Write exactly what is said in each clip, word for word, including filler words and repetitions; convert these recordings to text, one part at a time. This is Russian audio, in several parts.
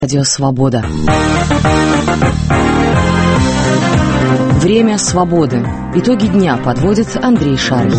Радио Свобода. Время свободы. Итоги дня подводит Андрей Шарый.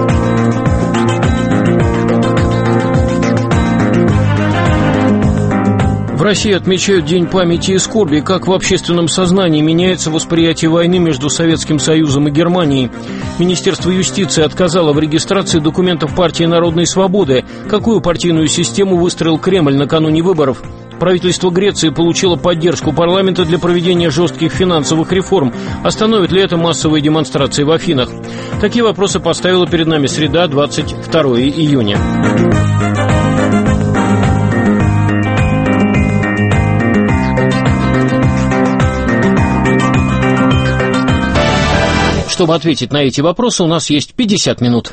В России отмечают День памяти и скорби. Как в общественном сознании меняется восприятие войны между Советским Союзом и Германией? Министерство юстиции отказало в регистрации документов партии Народной Свободы. Какую партийную систему выстроил Кремль накануне выборов? Правительство Греции получило поддержку парламента для проведения жестких финансовых реформ. Остановит ли это массовые демонстрации в Афинах? Такие вопросы поставила перед нами среда, двадцать второе июня. Чтобы ответить на эти вопросы, у нас есть пятьдесят минут.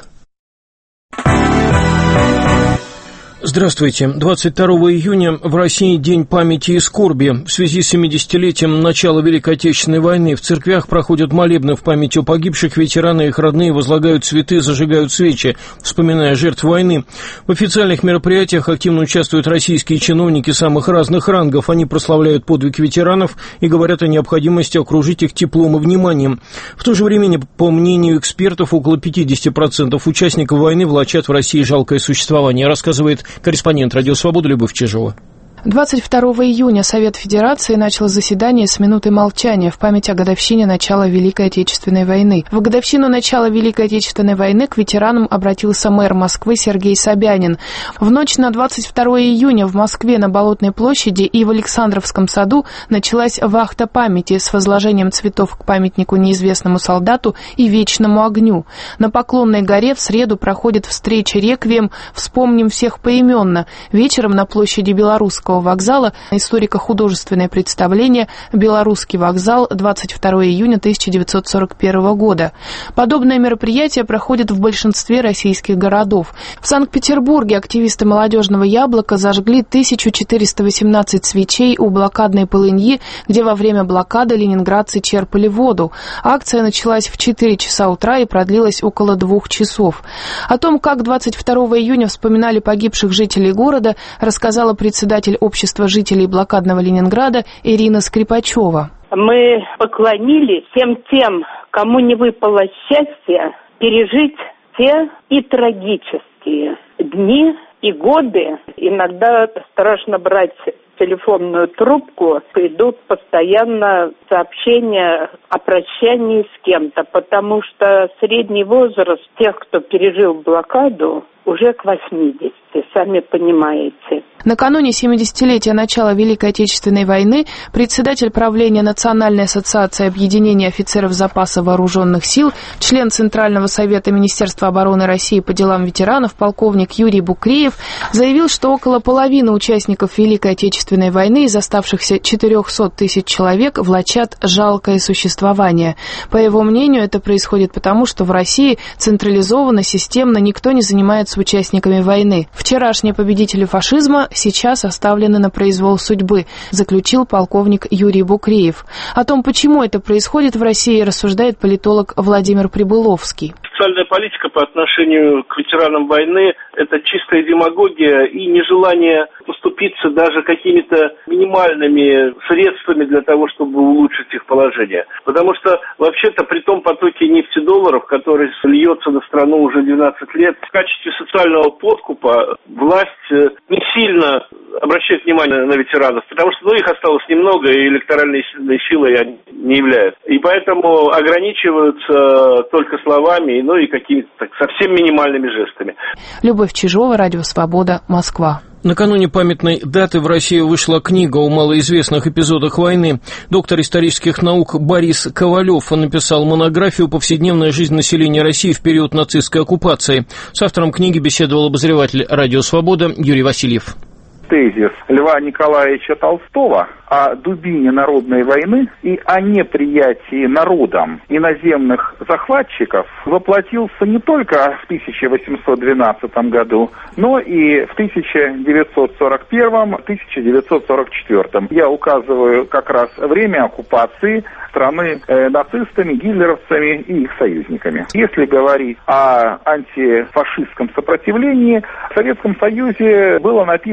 Здравствуйте. двадцать второго июня в России День памяти и скорби. В связи с семидесятилетием начала Великой Отечественной войны в церквях проходят молебны в память о погибших, ветераны и их родные возлагают цветы, зажигают свечи, вспоминая жертв войны. В официальных мероприятиях активно участвуют российские чиновники самых разных рангов. Они прославляют подвиг ветеранов и говорят о необходимости окружить их теплом и вниманием. В то же время, по мнению экспертов, около пятьдесят процентов участников войны влачат в России жалкое существование, рассказывает корреспондент «Радио Свобода» Любовь Чижова. двадцать второго июня Совет Федерации начал заседание с минуты молчания в память о годовщине начала Великой Отечественной войны. В годовщину начала Великой Отечественной войны к ветеранам обратился мэр Москвы Сергей Собянин. В ночь на двадцать второе июня в Москве на Болотной площади и в Александровском саду началась вахта памяти с возложением цветов к памятнику неизвестному солдату и вечному огню. На Поклонной горе в среду проходит встреча реквием «Вспомним всех поименно». Вечером на площади Белорусского вокзала историко-художественное представление «Белорусский вокзал», двадцать второго июня тысяча девятьсот сорок первого года. Подобное мероприятие проходит в большинстве российских городов. В Санкт-Петербурге активисты молодежного «Яблока» зажгли тысячу четыреста восемнадцать свечей у блокадной полыньи, где во время блокады ленинградцы черпали воду. Акция началась в четыре часа утра и продлилась около двух часов. О том, как двадцать второго июня вспоминали погибших жителей города, рассказала председатель Общества жителей блокадного Ленинграда Ирина Скрипачева. Мы поклонились всем тем, кому не выпало счастья пережить те и трагические дни и годы. Иногда страшно брать телефонную трубку, идут постоянно сообщения о прощании с кем-то, потому что средний возраст тех, кто пережил блокаду, уже к восьмидесяти, сами понимаете. Накануне семидесятилетия начала Великой Отечественной войны председатель правления Национальной ассоциации объединения офицеров запаса вооруженных сил, член Центрального совета Министерства обороны России по делам ветеранов, полковник Юрий Букреев, заявил, что около половины участников Великой Отечественной войны из оставшихся четырехсот тысяч человек влачат жалкое существование. По его мнению, это происходит потому, что в России централизованно, системно никто не занимается участниками войны. Вчерашние победители фашизма сейчас оставлены на произвол судьбы, заключил полковник Юрий Букреев. О том, почему это происходит в России, рассуждает политолог Владимир Прибыловский. Социальная политика по отношению к ветеранам войны – это чистая демагогия и нежелание поступиться даже какими-то минимальными средствами для того, чтобы улучшить их положение. Потому что вообще-то при том потоке нефтедолларов, который льется на страну уже двенадцать лет, в качестве социального подкупа власть не сильно обращает внимание на ветеранов, потому что ну, их осталось немного, и электоральной силой они не являются. И поэтому ограничиваются только словами, ну и какими-то так, совсем минимальными жестами. Любовь Чижова, Радио Свобода, Москва. Накануне памятной даты в России вышла книга о малоизвестных эпизодах войны. Доктор исторических наук Борис Ковалев написал монографию «Повседневная жизнь населения России в период нацистской оккупации». С автором книги беседовал обозреватель «Радио Свобода» Юрий Васильев. Тезис Льва Николаевича Толстого о дубине народной войны и о неприятии народом иноземных захватчиков воплотился не только в тысяча восемьсот двенадцатом году, но и в тысяча девятьсот сорок первом — тысяча девятьсот сорок четвёртом. Я указываю как раз время оккупации страны э, нацистами, гитлеровцами и их союзниками. Если говорить о антифашистском сопротивлении, в Советском Союзе было написано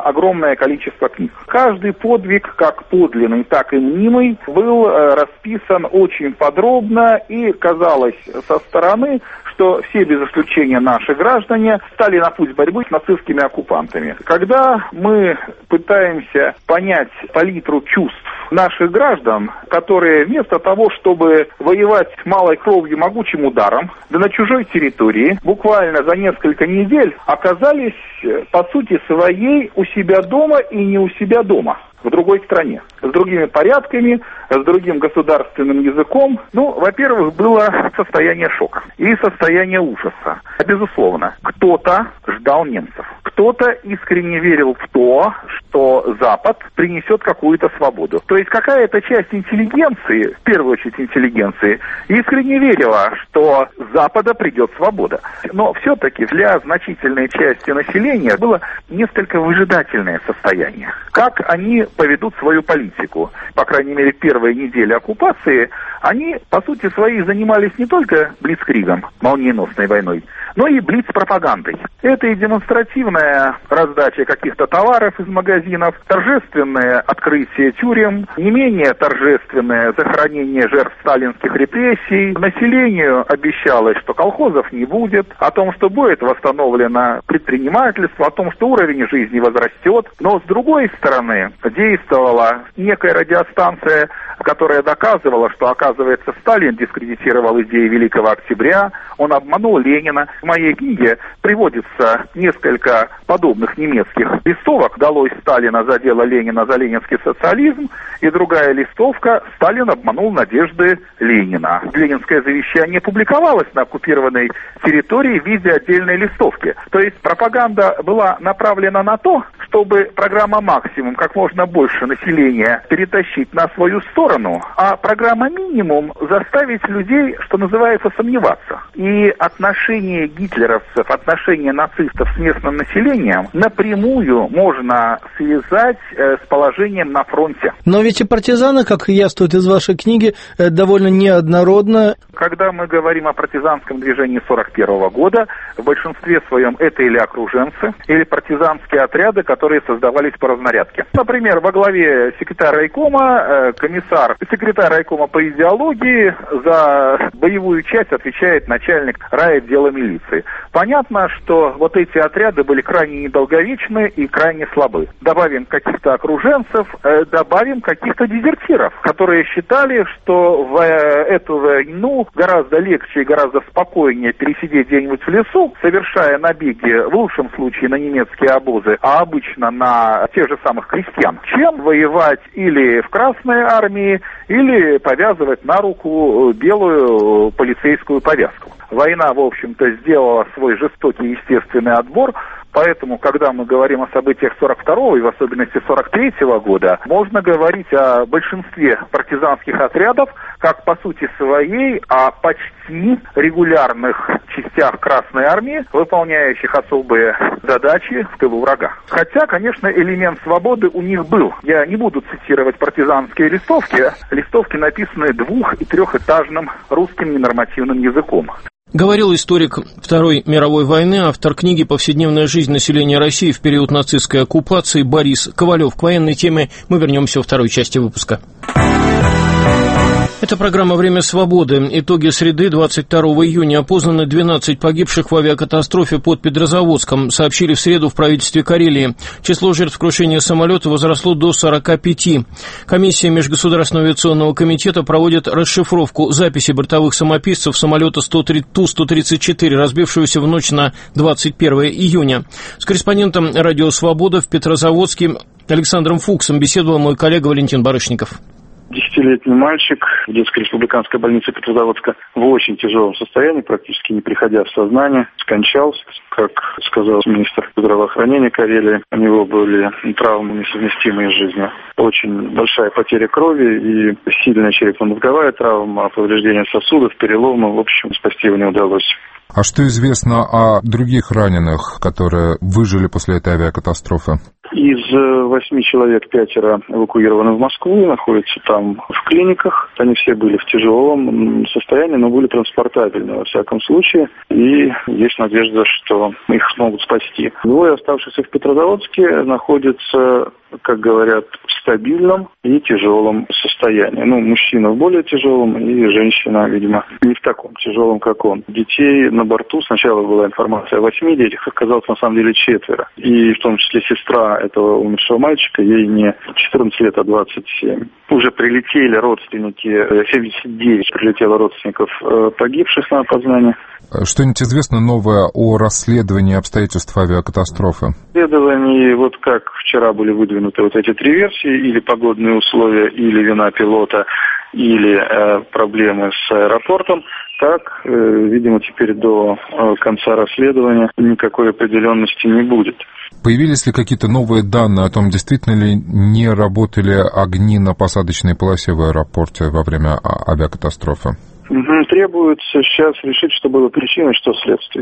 огромное количество книг. Каждый подвиг, как подлинный, так и мнимый, был расписан очень подробно, и казалось со стороны, что все без исключения наши граждане стали на путь борьбы с нацистскими оккупантами. Когда мы пытаемся понять палитру чувств наших граждан, которые вместо того, чтобы воевать малой кровью могучим ударом, да на чужой территории, буквально за несколько недель оказались, по сути своей, у себя дома и не у себя дома, в другой стране, с другими порядками, с другим государственным языком. Ну, во-первых, было состояние шока и состояние ужаса. Безусловно, кто-то ждал немцев, кто-то искренне верил в то, что Запад принесет какую-то свободу. То есть какая-то часть интеллигенции, в первую очередь интеллигенции, искренне верила, что с Запада придет свобода. Но все-таки для значительной части населения было несколько выжидательное состояние. Как они поведут свою политику? По крайней мере, первые недели оккупации, они, по сути своей, занимались не только блицкригом, молниеносной войной, но и блиц-пропагандой. Это и демонстративная раздача каких-то товаров из магазинов, торжественное открытие тюрем, не менее торжественное захоронение жертв сталинских репрессий. Населению обещалось, что колхозов не будет, о том, что будет восстановлено предпринимательство, о том, что уровень жизни возрастет. Но с другой стороны, действовала некая радиостанция, которая доказывала, что, оказывается, Сталин дискредитировал идеи Великого Октября, он обманул Ленина. В моей книге приводится несколько подобных немецких листовок. «Долой Сталина за дело Ленина, за ленинский социализм», и другая листовка «Сталин обманул надежды Ленина». Ленинское завещание публиковалось на оккупированной территории в виде отдельной листовки. То есть пропаганда была направлена на то, чтобы программа «Максимум» как можно больше населения перетащить на свою сторону, а программа «Минимум» заставить людей, что называется, сомневаться. И отношение гитлеровцев, отношение нацистов с местным населением напрямую можно связать э, с положением на фронте. Но ведь и партизаны, как яствует из вашей книги, довольно неоднородно. Когда мы говорим о партизанском движении сорок первого года, в большинстве своем это или окруженцы, или партизанские отряды, которые создавались по разнарядке. Например, во главе секретаря райкома, комиссар, секретарь райкома по идеологии, за боевую часть отвечает начальник райотдела милиции. Понятно, что вот эти отряды были крайне недолговечны и крайне слабы. Добавим каких-то окруженцев, добавим каких-то дезертиров, которые считали, что в эту войну гораздо легче и гораздо спокойнее пересидеть где-нибудь в лесу, совершая набеги в лучшем случае на немецкие обозы, а обычно на тех же самых крестьян, чем воевать или в Красной армии, или повязывать на руку белую полицейскую повязку. Война, в общем-то, сделала свой жестокий естественный отбор, поэтому, когда мы говорим о событиях сорок второго и в особенности сорок третьего года, можно говорить о большинстве партизанских отрядов, как по сути своей, о почти регулярных частях Красной армии, выполняющих особые задачи в тылу врага. Хотя, конечно, элемент свободы у них был. Я не буду цитировать партизанские листовки. Листовки написаны двух- и трехэтажным русским ненормативным языком. Говорил историк Второй мировой войны, автор книги «Повседневная жизнь населения России в период нацистской оккупации» Борис Ковалев. К военной теме мы вернемся во второй части выпуска. Это программа «Время свободы». Итоги среды двадцать второго июня. Опознаны двенадцать погибших в авиакатастрофе под Петрозаводском, сообщили в среду в правительстве Карелии. Число жертв крушения самолета возросло до сорока пяти. Комиссия Межгосударственного авиационного комитета проводит расшифровку записи бортовых самописцев самолета Ту сто тридцать четыре, разбившегося в ночь на двадцать первое июня. С корреспондентом «Радио Свобода» в Петрозаводске Александром Фуксом беседовал мой коллега Валентин Барышников. Десятилетний мальчик в детской республиканской больнице Петрозаводска в очень тяжелом состоянии, практически не приходя в сознание, скончался. Как сказал министр здравоохранения Карелии, у него были травмы, несовместимые с жизнью. Очень большая потеря крови и сильная черепно-мозговая травма, повреждение сосудов, переломы. В общем, спасти его не удалось. А что известно о других раненых, которые выжили после этой авиакатастрофы? Из восьми человек пятеро эвакуированы в Москву, находятся там в клиниках. Они все были в тяжелом состоянии, но были транспортабельны во всяком случае. И есть надежда, что их смогут спасти. Двое оставшихся в Петрозаводске находятся, как говорят, в стабильном и тяжелом состоянии. Ну, мужчина в более тяжелом, и женщина, видимо, не в таком тяжелом, как он. Детей на борту, сначала была информация о восьми детях, оказалось на самом деле четверо. И в том числе сестра этого умершего мальчика, ей не четырнадцать лет, а двадцать семь. Уже прилетели родственники, семьдесят девять прилетело родственников погибших на опознание. Что-нибудь известно новое о расследовании обстоятельств авиакатастрофы? Расследование, вот как вчера были выдвинуты вот эти три версии, или погодные условия, или вина пилота, или э, проблемы с аэропортом, так, э, видимо, теперь до э, конца расследования никакой определенности не будет. Появились ли какие-то новые данные о том, действительно ли не работали огни на посадочной полосе в аэропорте во время авиакатастрофы? Требуется сейчас решить, что было причиной, что следствие.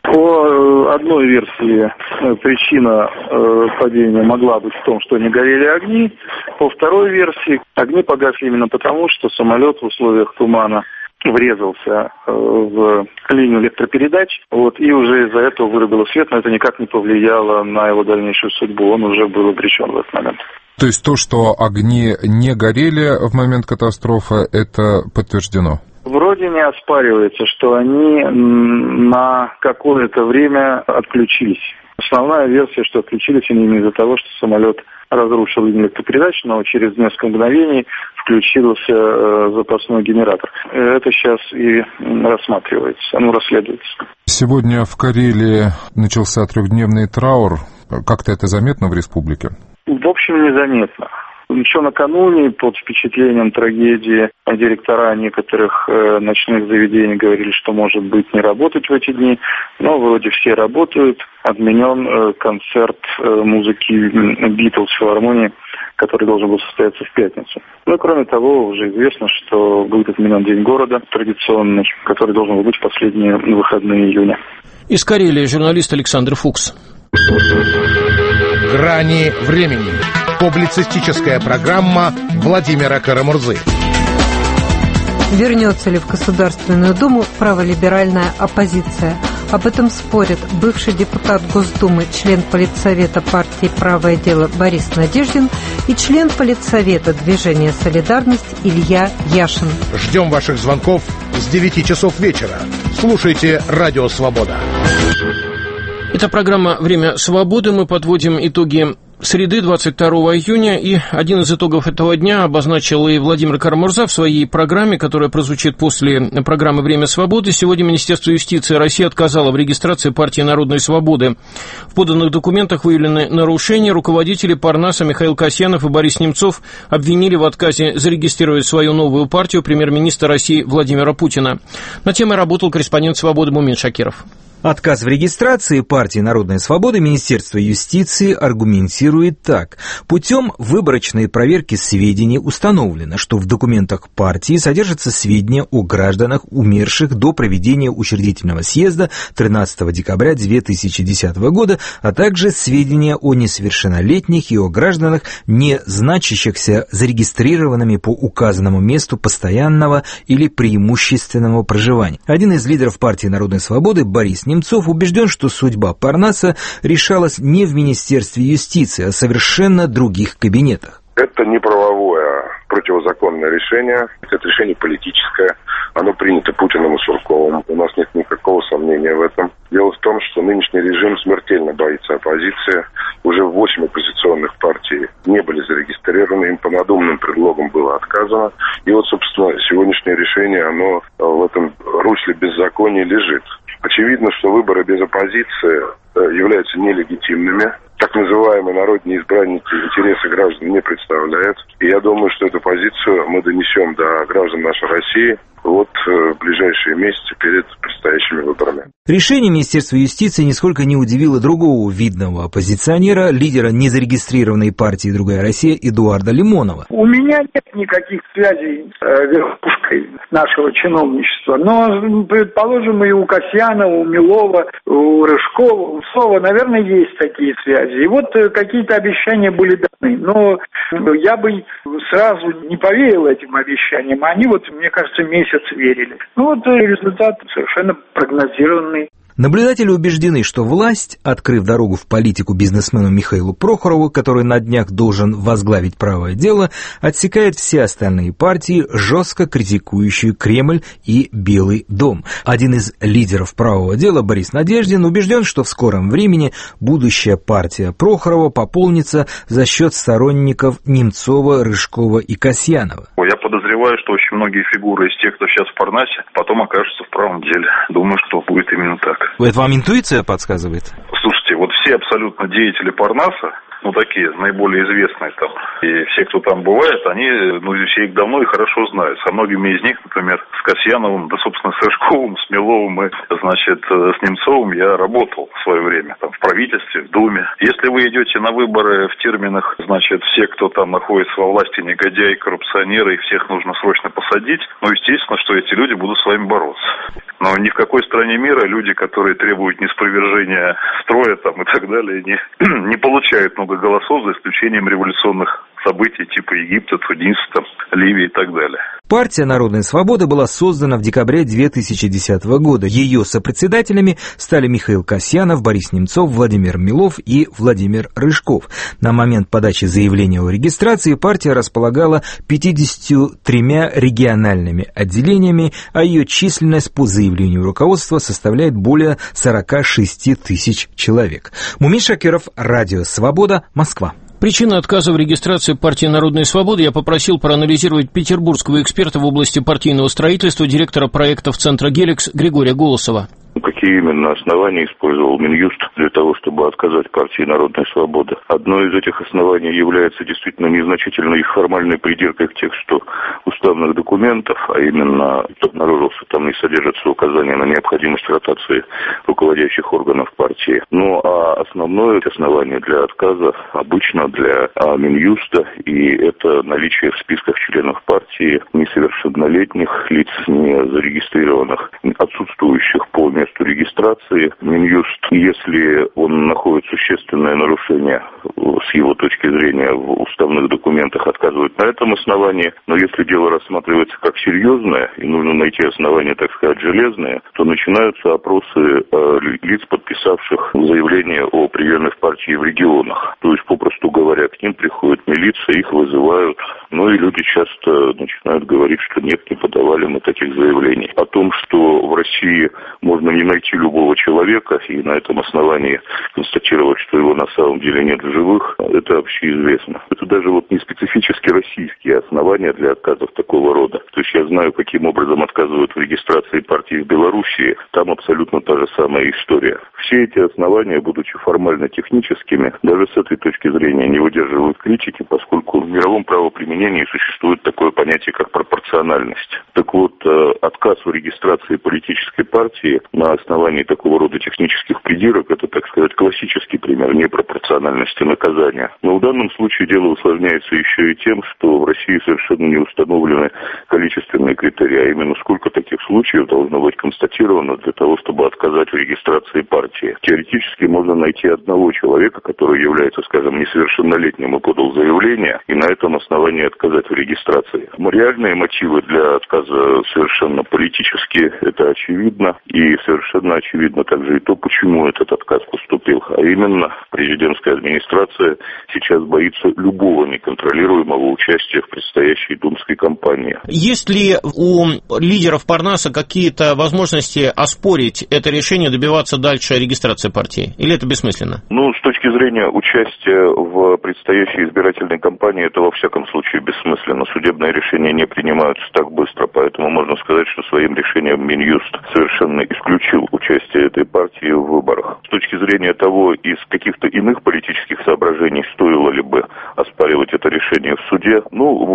По одной версии причина падения могла быть в том, что не горели огни. По второй версии огни погасли именно потому, что самолет в условиях тумана врезался в линию электропередач, вот, и уже из-за этого вырубило свет, но это никак не повлияло на его дальнейшую судьбу. Он уже был обречен в этот момент. То есть то, что огни не горели в момент катастрофы, это подтверждено? Вроде не оспаривается, что они на какое-то время отключились. Основная версия, что отключились они именно из-за того, что самолет разрушил линию электропередач, но через несколько мгновений включился э, запасной генератор. Это сейчас и рассматривается, ну, расследуется. Сегодня в Карелии начался трехдневный траур. Как-то это заметно в республике? В общем, незаметно. Еще накануне, под впечатлением трагедии, директора некоторых э, ночных заведений говорили, что, может быть, не работать в эти дни, но вроде все работают. Отменен э, концерт э, музыки «Битлз» в филармонии, который должен был состояться в пятницу. Ну и кроме того, уже известно, что будет отменен День города традиционный, который должен был быть в последние выходные июня. Из Карелии журналист Александр Фукс. «Грани времени». Публицистическая программа Владимира Карамурзы. Вернется ли в Государственную Думу праволиберальная оппозиция? Об этом спорят бывший депутат Госдумы, член Политсовета партии «Правое дело» Борис Надеждин и член Политсовета движения «Солидарность» Илья Яшин. Ждем ваших звонков с девяти часов вечера. Слушайте «Радио Свобода». Это программа «Время свободы». Мы подводим итоги среды, двадцать второго июня, и один из итогов этого дня обозначил и Владимир Карамурза в своей программе, которая прозвучит после программы «Время свободы». Сегодня Министерство юстиции России отказало в регистрации партии «Народной свободы». В поданных документах выявлены нарушения. Руководители Парнаса Михаил Касьянов и Борис Немцов обвинили в отказе зарегистрировать свою новую партию премьер-министра России Владимира Путина. На темой работал корреспондент «Свободы» Мумин Шакиров. Отказ в регистрации партии «Народная свобода» Министерство юстиции аргументирует так. Путем выборочной проверки сведений установлено, что в документах партии содержатся сведения о гражданах, умерших до проведения учредительного съезда тринадцатого декабря две тысячи десятого года, а также сведения о несовершеннолетних и о гражданах, не значащихся зарегистрированными по указанному месту постоянного или преимущественного проживания. Один из лидеров партии «Народной свободы» Борис Немцов убежден, что судьба Парнаса решалась не в Министерстве юстиции, а в совершенно других кабинетах. Это не правовое, противозаконное решение. Это решение политическое. Оно принято Путиным и Сурковым. У нас нет никакого сомнения в этом. Дело в том, что нынешний режим смертельно боится оппозиции. Уже восемь оппозиционных партий не были зарегистрированы. Им по надуманным предлогам было отказано. И вот, собственно, сегодняшнее решение, оно в этом русле беззакония лежит. Очевидно, что выборы без оппозиции являются нелегитимными. Так называемые народные избранники интересы граждан не представляют. И я думаю, что эту позицию мы донесем до граждан нашей России. вот в ближайшие месяцы перед предстоящими выборами. Решение Министерства юстиции нисколько не удивило другого видного оппозиционера, лидера незарегистрированной партии «Другая Россия» Эдуарда Лимонова. У меня нет никаких связей с верхушкой нашего чиновничества, но, предположим, и у Касьянова, у Милова, у Рыжкова, у Сова, наверное, есть такие связи. И вот какие-то обещания были даны, но я бы сразу не поверил этим обещаниям, они вот, мне кажется, месяц верили. Ну вот результат совершенно прогнозированный. Наблюдатели убеждены, что власть, открыв дорогу в политику бизнесмену Михаилу Прохорову, который на днях должен возглавить правое дело, отсекает все остальные партии, жестко критикующие Кремль и Белый дом. Один из лидеров правого дела, Борис Надеждин, убежден, что в скором времени будущая партия Прохорова пополнится за счет сторонников Немцова, Рыжкова и Касьянова. Я подозреваю, что очень многие фигуры из тех, кто сейчас в Парнасе, потом окажутся в правом деле. Думаю, что будет именно так. Это вам интуиция подсказывает? Слушайте, вот все абсолютно деятели Парнаса, ну, такие наиболее известные там, и все, кто там бывает, они, ну, все их давно и хорошо знают. Со многими из них, например, с Касьяновым, да, собственно, с Рыжковым, с Миловым и, значит, с Немцовым я работал в свое время, там, в правительстве, в Думе. Если вы идете на выборы в терминах, значит, все, кто там находится во власти, негодяи, коррупционеры, и всех нужно срочно посадить, ну, естественно, что эти люди будут с вами бороться. Но ни в какой стране мира люди, которые требуют неспровержения строя там и так далее, не, не получают много голосов, за исключением революционных событий типа Египта, Туниса, там, Ливии и так далее. Партия «Народная свобода» была создана в декабре две тысячи десятого года. Ее сопредседателями стали Михаил Касьянов, Борис Немцов, Владимир Милов и Владимир Рыжков. На момент подачи заявления о регистрации партия располагала пятьюдесятью тремя региональными отделениями, а ее численность по заявлению руководства составляет более сорока шести тысяч человек. Мумин Шакиров, Радио «Свобода», Москва. Причины отказа в регистрации партии «Народная свобода» я попросил проанализировать петербургского эксперта в области партийного строительства, директора проектов Центра «Геликс» Григория Голосова. Какие именно основания использовал Минюст для того, чтобы отказать партии «Народная свобода»? Одно из этих оснований является действительно незначительной формальной придиркой к тексту уставных документов, а именно обнаружился, там не содержатся указания на необходимость ротации руководящих органов партии. Ну а основное основание для отказа обычно для а, Минюста, и это наличие в списках членов партии несовершеннолетних лиц, не зарегистрированных, отсутствующих по месту регистрации. Минюст, если он находит существенное нарушение с его точки зрения в уставных документах, отказывает на этом основании, но если дело рассматривается как серьезное и нужно найти основания, так сказать, железные, то начинаются опросы э, лиц, подписавших заявление о приеме в партии в регионах. То есть, попросту говоря, к ним приходит милиция, их вызывают, ну и люди часто начинают говорить, что нет, не подавали мы таких заявлений. О том, что в России можно не найти любого человека и на этом основании констатировать, что его на самом деле нет в живых, это общеизвестно. Это даже вот не специфически российские основания для отказов такого рода. То есть я знаю, каким образом отказывают в регистрации партии в Белоруссии, там абсолютно та же самая история. Все эти основания, будучи формально-техническими, даже с этой точки зрения не выдерживают критики, поскольку в мировом правоприменении существует такое понятие, как пропорциональность. Так вот, отказ в регистрации политической партии на основании такого рода технических придирок, это, так сказать, классический пример непропорциональности наказания. Но в данном случае дело усложняется еще и тем, что в России совершенно не установлены количественные критерии, а именно сколько таких случаев должно быть констатировано для того, чтобы отказать в регистрации партии. Теоретически можно найти одного человека, который является, скажем, несовершеннолетним и подал заявление, и на этом основании отказать в регистрации. Реальные мотивы для отказа совершенно политические, это очевидно, и совершенно очевидно также и то, почему этот отказ поступил. А именно, президентская администрация сейчас боится любого неконтролируемого участия в предстоящей думской кампании. Есть ли у лидеров Парнаса какие-то возможности оспорить это решение, добиваться дальше регистрации партии? Или это бессмысленно? Ну, с точки зрения участия в предстоящей избирательной кампании, это во всяком случае бессмысленно. Судебные решения не принимаются так быстро, поэтому можно сказать, что своим решением Минюст совершенно исключил участие этой партии в выборах. С точки зрения того, из каких-то иных политических соображений стоило ли бы оспаривать это решение в суде, ну,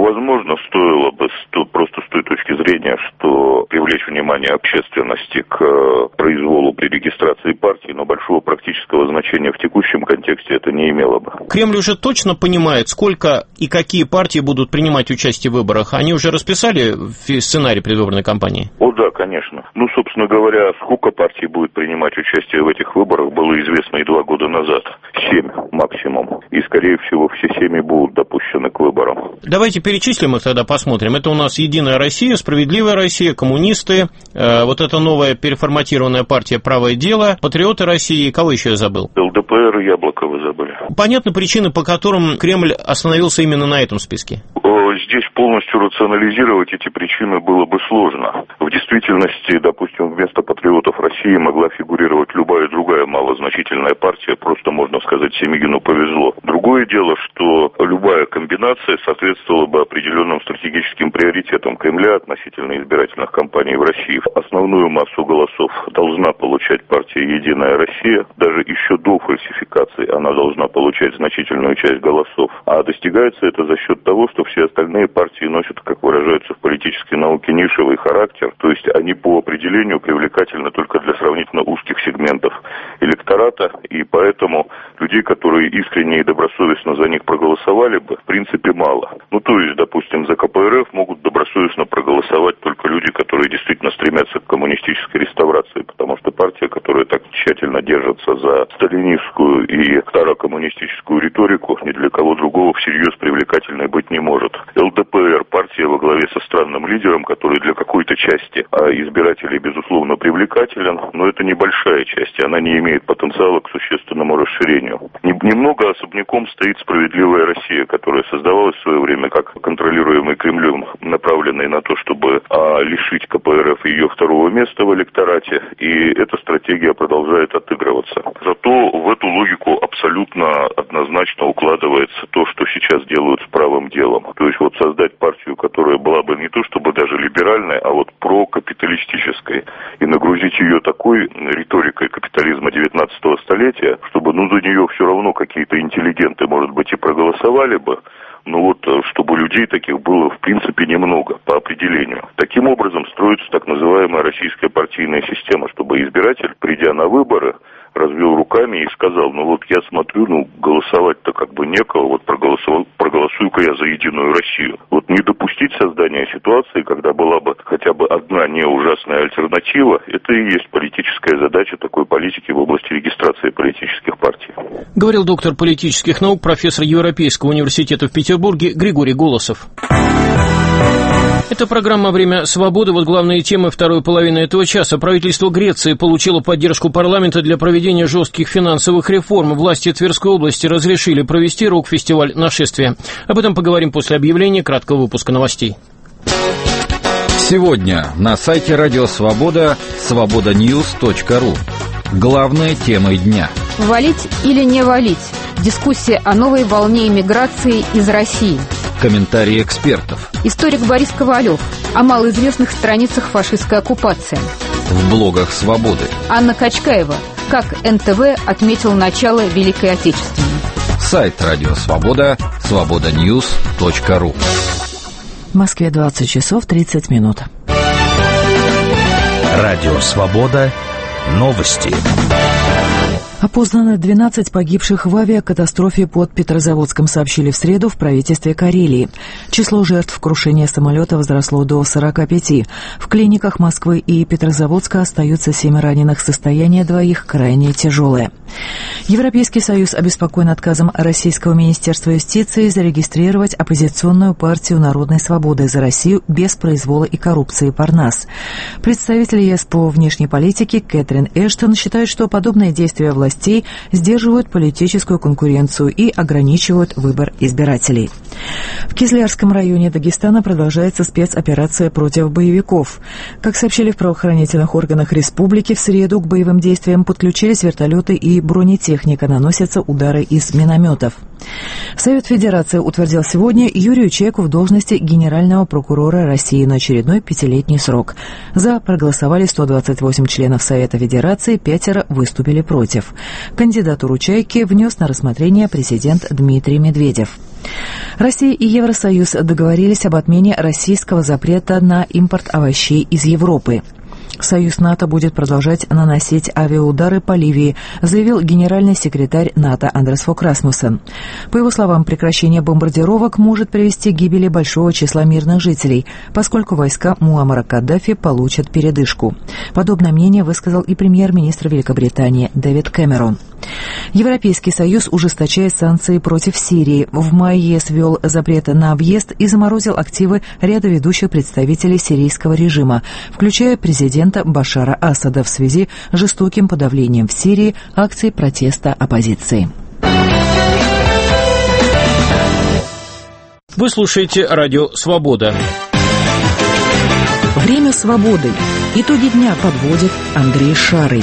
возможно, стоило бы просто с той точки зрения, что привлечь внимание общественности к произволу при регистрации партии, но большого практического значения в текущем контексте это не имело бы. Кремль уже точно понимает, сколько и какие партии будут принимать участие в выборах? Они уже расписали сценарий предвыборной кампании? О, да, конечно. Ну, собственно говоря, сколько партий будет принимать участие в этих выборах, было известно и два года назад. Семь максимум. И, скорее всего, все семь будут допущены к выборам. Давайте перечислим их тогда, посмотрим. Это у нас «Единая Россия», «Справедливая Россия», коммунисты, э, вот эта новая переформатированная партия «Правое дело», «Патриоты России», кого еще я забыл? ЛДПР и Яблоко вы забыли. Понятны причины, по которым Кремль остановился именно на этом списке? Здесь полностью рационализировать эти причины было бы сложно. В действительности, допустим, вместо «Патриотов России» могла фигурировать любая другая малозначительная партия, просто, можно сказать, Семигину повезло. Другое дело, что любая комбинация соответствовала бы определенным стратегическим приоритетам Кремля относительно избирательных кампаний в России. Основную массу голосов должна получать партия «Единая Россия», даже еще до фальсификации она должна получать значительную часть голосов. А достигается это за счет того, что все остальные партии носят, как выражаются в политической науке, нишевый характер, то есть они по определению привлекательны только для сравнительно узких сегментов электората, и поэтому людей, которые искренне и добросовестно за них проголосовали бы, в принципе, мало. Ну, то есть, допустим, за КПРФ могут добросовестно проголосовать только люди, которые действительно стремятся к коммунистической реставрации, потому что партия, которая так тщательно держится за сталинистскую и старокоммунистическую риторику, ни для кого другого всерьез привлекательной быть не может. ЛДПР, партия во главе со странным лидером, который для какой-то части избирателей, безусловно, привлекателен, но это небольшая часть, и она не имеет потенциала к существенному расширению. Немного особняком стоит «Справедливая Россия», которая создавалась в свое время как контролируемый Кремлем, направленный на то, чтобы а, лишить КПРФ ее второго места в электорате, и эта стратегия продолжает отыгрываться. Зато в эту логику абсолютно однозначно укладывается то, что сейчас делают с правым делом. То есть вот создать партию, которая была бы не то чтобы даже либеральной, а вот прокапиталистической, и нагрузить ее такой риторикой капитализма девятнадцатого столетия, чтобы ну за нее все равно какие-то интеллигенты, может быть, и проголосовали бы, но вот чтобы людей таких было в принципе немного по определению. Таким образом строится так называемая российская партийная система, чтобы избиратель, придя на выборы, развел руками и сказал, ну вот я смотрю, ну голосовать-то как бы некого, вот проголосовал, проголосую-ка я за «Единую Россию». Вот не допустить создания ситуации, когда была бы хотя бы одна не ужасная альтернатива, это и есть политическая задача такой политики в области регистрации политических партий. Говорил доктор политических наук, профессор Европейского университета в Петербурге Григорий Голосов. Это программа «Время свободы». Вот главные темы второй половины этого часа. Правительство Греции получило поддержку парламента для проведения жестких финансовых реформ. Власти Тверской области разрешили провести рок-фестиваль «Нашествие». Об этом поговорим после объявления краткого выпуска новостей. Сегодня на сайте Радио Свобода свобода ньюс точка ру. Главные темы дня. Валить или не валить? Дискуссия о новой волне иммиграции из России. Комментарии экспертов. Историк Борис Ковалев о малоизвестных страницах фашистской оккупации. В блогах «Свободы». Анна Качкаева. Как эн тэ вэ отметил начало Великой Отечественной. Сайт Радио Свобода свобода ньюс точка ру. В Москве двадцать часов тридцать минут. Радио Свобода. Новости. Опознано двенадцать погибших в авиакатастрофе под Петрозаводском, сообщили в среду в правительстве Карелии. Число жертв крушения самолета возросло до сорока пяти. В клиниках Москвы и Петрозаводска остаются семь раненых, состояние двоих крайне тяжелое. Европейский Союз обеспокоен отказом Российского Министерства юстиции зарегистрировать оппозиционную партию Народной свободы за Россию без произвола и коррупции Парнас. Представитель ЕС по внешней политике Кэтрин Эштон считает, что подобные действия власти властей сдерживают политическую конкуренцию и ограничивают выбор избирателей. В Кизлярском районе Дагестана продолжается спецоперация против боевиков. Как сообщили в правоохранительных органах республики, в среду к боевым действиям подключились вертолеты и бронетехника, наносятся удары из минометов. Совет Федерации утвердил сегодня Юрию Чайку в должности генерального прокурора России на очередной пятилетний срок. За проголосовали сто двадцать восемь членов Совета Федерации, пятеро выступили против. Кандидатуру Чайки внес на рассмотрение президент Дмитрий Медведев. Россия и Евросоюз договорились об отмене российского запрета на импорт овощей из Европы. Союз НАТО будет продолжать наносить авиаудары по Ливии, заявил генеральный секретарь НАТО Андреас Фок Расмуссен. По его словам, прекращение бомбардировок может привести к гибели большого числа мирных жителей, поскольку войска Муаммара Каддафи получат передышку. Подобное мнение высказал и премьер-министр Великобритании Дэвид Кэмерон. Европейский Союз ужесточает санкции против Сирии. В мае ЕС ввел запреты на въезд и заморозил активы ряда ведущих представителей сирийского режима, включая президента Башара Асада в связи с жестоким подавлением в Сирии акций протеста оппозиции. Вы слушаете радио «Свобода». Время свободы. Итоги дня подводит Андрей Шарый.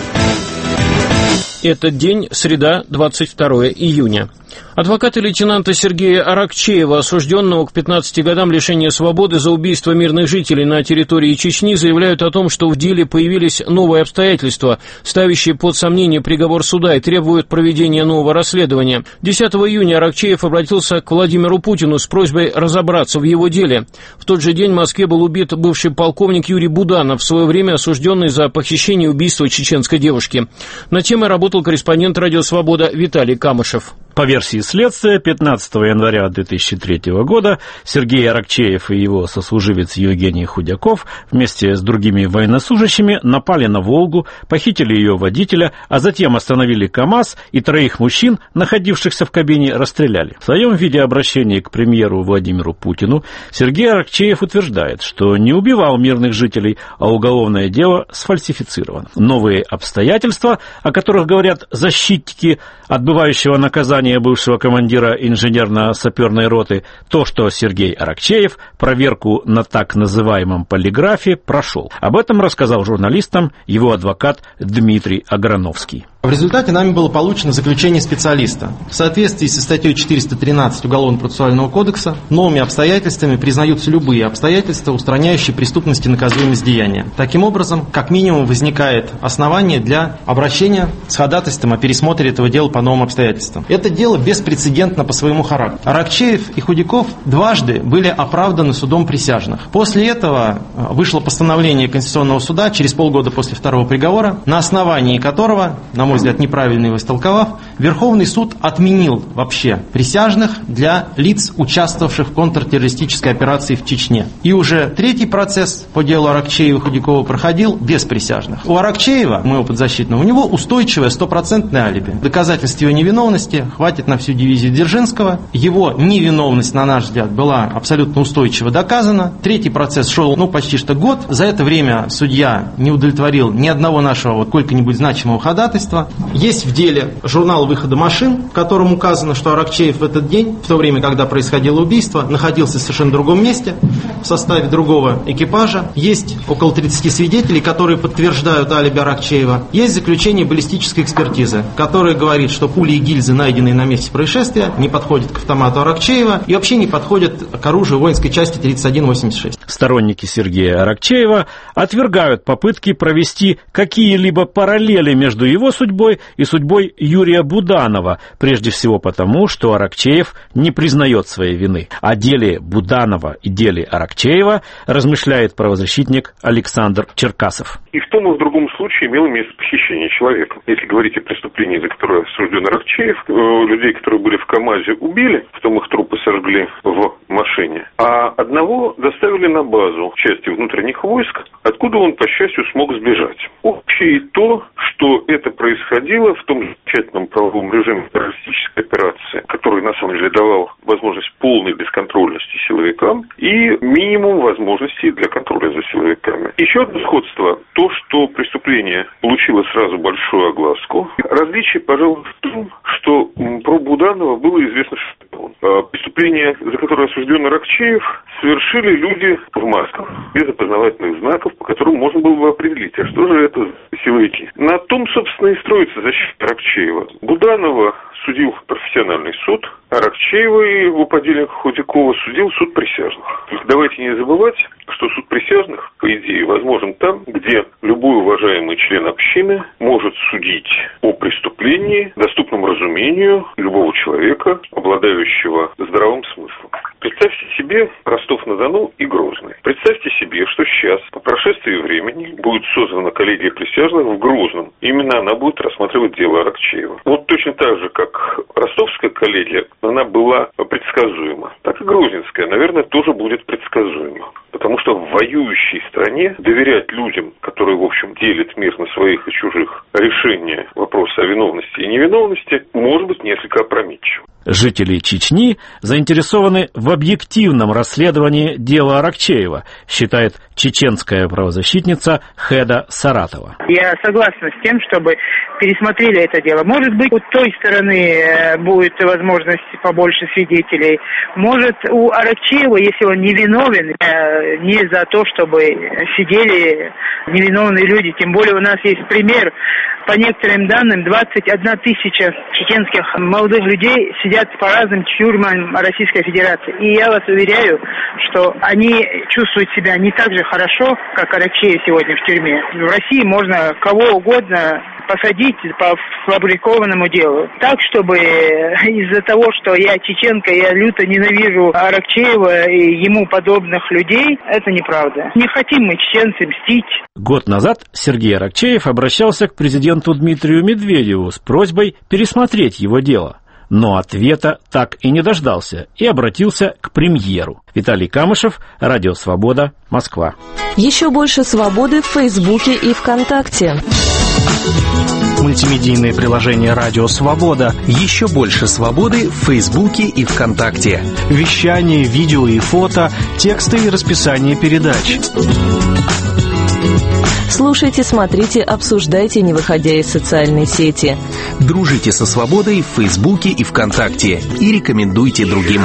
Этот день, среда, двадцать второе июня. Адвокаты лейтенанта Сергея Аракчеева, осужденного к пятнадцати годам лишения свободы за убийство мирных жителей на территории Чечни, заявляют о том, что в деле появились новые обстоятельства, ставящие под сомнение приговор суда, и требуют проведения нового расследования. десятого июня Аракчеев обратился к Владимиру Путину с просьбой разобраться в его деле. В тот же день в Москве был убит бывший полковник Юрий Буданов, в свое время осужденный за похищение и убийство чеченской девушки. Над темой работал корреспондент «Радио Свобода» Виталий Камышев. По версии следствия, пятнадцатого января две тысячи третьего года Сергей Аракчеев и его сослуживец Евгений Худяков вместе с другими военнослужащими напали на «Волгу», похитили ее водителя, а затем остановили КАМАЗ и троих мужчин, находившихся в кабине, расстреляли. В своем видеообращении к премьеру Владимиру Путину Сергей Аракчеев утверждает, что не убивал мирных жителей, а уголовное дело сфальсифицировано. Новые обстоятельства, о которых говорят защитники отбывающего наказания бывшего командира инженерно-саперной роты, то, что Сергей Аракчеев проверку на так называемом полиграфе прошел. Об этом рассказал журналистам его адвокат Дмитрий Аграновский. В результате нами было получено заключение специалиста. В соответствии со статьей четыреста тринадцать Уголовно-процессуального кодекса новыми обстоятельствами признаются любые обстоятельства, устраняющие преступность и наказуемость деяния. Таким образом, как минимум возникает основание для обращения с ходатайством о пересмотре этого дела по новым обстоятельствам. Это дело беспрецедентно по своему характеру. Аракчеев и Худяков дважды были оправданы судом присяжных. После этого вышло постановление Конституционного суда через полгода после второго приговора, на основании которого, на мой взгляд, неправильно его истолковав, Верховный суд отменил вообще присяжных для лиц, участвовавших в контртеррористической операции в Чечне. И уже третий процесс по делу Аракчеева и Худякова проходил без присяжных. У Аракчеева, моего подзащитного, у него устойчивое стопроцентное алиби. Доказательств его невиновности хватит на всю дивизию Дзержинского. Его невиновность, на наш взгляд, была абсолютно устойчиво доказана. Третий процесс шел, ну, почти что год. За это время судья не удовлетворил ни одного нашего вот сколько-нибудь значимого ходатайства. Есть в деле журнал выхода машин, в котором указано, что Аракчеев в этот день, в то время, когда происходило убийство, находился в совершенно другом месте, в составе другого экипажа. Есть около тридцати свидетелей, которые подтверждают алиби Аракчеева. Есть заключение баллистической экспертизы, которое говорит, что пули и гильзы, найденные на месте происшествия, не подходят к автомату Аракчеева и вообще не подходят к оружию воинской части тридцать один восемьдесят шесть. Сторонники Сергея Аракчеева отвергают попытки провести какие-либо параллели между его судьбой и судьбой Юрия Буданова, прежде всего потому, что Аракчеев не признает своей вины. О деле Буданова и деле Аракчеева размышляет правозащитник Александр Черкасов. И в том и в другом случае имело место похищение человека. Если говорить о преступлении, за которое осужден Аракчеев, людей, которые были в КАМАЗе, убили, потом их трупы сожгли в машине, а одного доставили на базу части внутренних войск, откуда он, по счастью, смог сбежать. Общее то, что это происходило в том замечательном правовом режиме террористической операции, который, на самом деле, давал возможность полной бесконтрольности силовикам и минимум возможностей для контроля за силовиками. Еще одно сходство – то, что преступление получило сразу большую огласку. Различие, пожалуй, в том, что про Буданова было известно, что он. Преступление, за которое осужден Аракчеев, совершили люди в масках, без опознавательных знаков, по которым можно было бы определить, а что же это за силовики. На том, собственно, и строится защита Аракчеева. Буданова судил профессиональный суд, Аракчеева и его подельника Худякова судил суд присяжных. Только давайте не забывать, что суд присяжных, по идее, возможен там, где любой уважаемый член общины может судить о преступлении, доступном разумению любого человека, обладающего здравым Ростов-на-Дону и Грозный. Представьте себе, что сейчас, по прошествии времени, будет создана коллегия присяжных в Грозном. Именно она будет рассматривать дело Аракчеева. Вот точно так же, как ростовская коллегия, она была предсказуема, так и грозненская, наверное, тоже будет предсказуема. Потому что в воюющей стране доверять людям, которые, в общем, делят мир на своих и чужих, решение вопроса о виновности и невиновности, может быть несколько опрометчиво. Жители Чечни заинтересованы в объективном расследовании дела Аракчеева, считает чеченская правозащитница Хеда Саратова. Я согласна с тем, чтобы пересмотрели это дело. Может быть, у той стороны будет возможность побольше свидетелей. Может, у Аракчеева, если он невиновен, не за то, чтобы сидели невиновные люди. Тем более у нас есть пример. По некоторым данным, двадцать одна тысяча чеченских молодых людей сидят по разным тюрьмам Российской Федерации. И я вас уверяю, что они чувствуют себя не так же хорошо, как Аракчеев сегодня в тюрьме. В России можно кого угодно посадить по сфабрикованному делу. Так, чтобы из-за того, что я чеченка, я люто ненавижу Аракчеева и ему подобных людей, это неправда. Не хотим мы, чеченцы, мстить. Год назад Сергей Аракчеев обращался к президенту Дмитрию Медведеву с просьбой пересмотреть его дело. Но ответа так и не дождался и обратился к премьеру. Виталий Камышев, Радио Свобода, Москва. Еще больше свободы в Фейсбуке и ВКонтакте. Мультимедийное приложение «Радио Свобода». Еще больше свободы в Фейсбуке и ВКонтакте. Вещание, видео и фото, тексты и расписание передач. Слушайте, смотрите, обсуждайте, не выходя из социальной сети. Дружите со свободой в Фейсбуке и ВКонтакте. И рекомендуйте другим.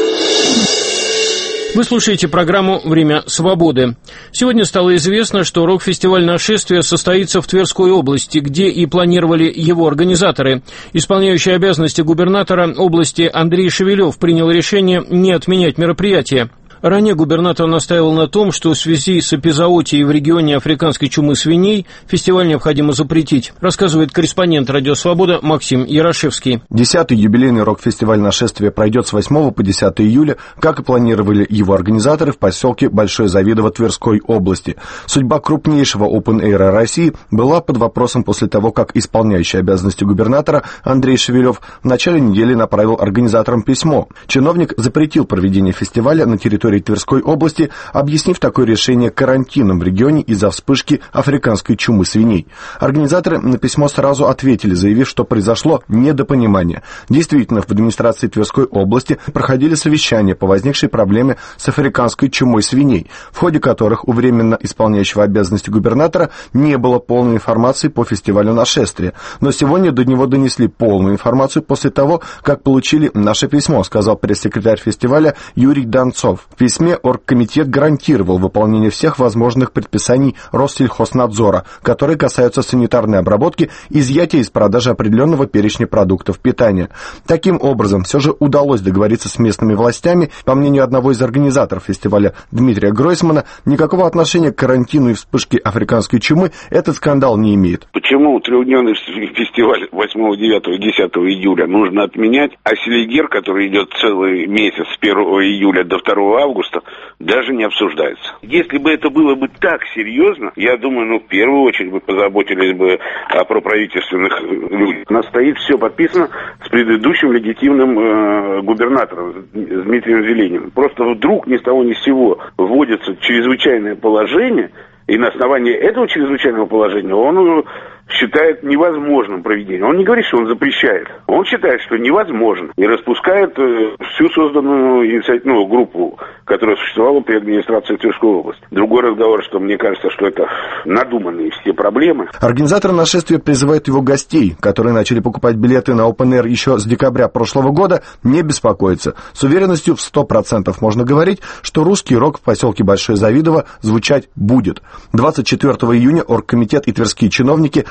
Вы слушаете программу «Время свободы». Сегодня стало известно, что рок-фестиваль «Нашествие» состоится в Тверской области, где и планировали его организаторы. Исполняющий обязанности губернатора области Андрей Шевелев принял решение не отменять мероприятие. Ранее губернатор настаивал на том, что в связи с эпизоотией в регионе африканской чумы свиней фестиваль необходимо запретить, рассказывает корреспондент «Радио Свобода» Максим Ярошевский. Десятый юбилейный рок-фестиваль «Нашествие» пройдет с восьмого по десятое июля, как и планировали его организаторы в поселке Большое Завидово Тверской области. Судьба крупнейшего опен-эйра России была под вопросом после того, как исполняющий обязанности губернатора Андрей Шевелев в начале недели направил организаторам письмо. Чиновник запретил проведение фестиваля на территории Тверской области, объяснив такое решение карантином в регионе из-за вспышки африканской чумы свиней. Организаторы на письмо сразу ответили, заявив, что произошло недопонимание. Действительно, в администрации Тверской области проходили совещания по возникшей проблеме с африканской чумой свиней, в ходе которых у временно исполняющего обязанности губернатора не было полной информации по фестивалю «Нашествие». Но сегодня до него донесли полную информацию после того, как получили наше письмо, сказал пресс-секретарь фестиваля Юрий Донцов. В письме оргкомитет гарантировал выполнение всех возможных предписаний Россельхознадзора, которые касаются санитарной обработки и изъятия из продажи определенного перечня продуктов питания. Таким образом, все же удалось договориться с местными властями. По мнению одного из организаторов фестиваля Дмитрия Гройсмана, никакого отношения к карантину и вспышке африканской чумы этот скандал не имеет. Почему трехдневный фестиваль восьмого, девятого и десятого июля нужно отменять, а Селигер, который идет целый месяц с первого июля до второго августа, даже не обсуждается. Если бы это было бы так серьезно, я думаю, ну, в первую очередь бы позаботились бы о проправительственных людях. У нас стоит все подписано с предыдущим легитимным э, губернатором Дмитрием Зелениным. Просто вдруг ни с того ни с сего вводится чрезвычайное положение, и на основании этого чрезвычайного положения он считает невозможным проведение. Он не говорит, что он запрещает. Он считает, что невозможно. И распускает всю созданную инициативную группу, которая существовала при администрации Тверской области. Другой разговор, что мне кажется, что это надуманные все проблемы. Организаторы «Нашествия» призывают его гостей, которые начали покупать билеты на Open Air еще с декабря прошлого года, не беспокоиться. С уверенностью в сто процентов можно говорить, что русский рок в поселке Большое Завидово звучать будет. двадцать четвёртого июня оргкомитет и тверские чиновники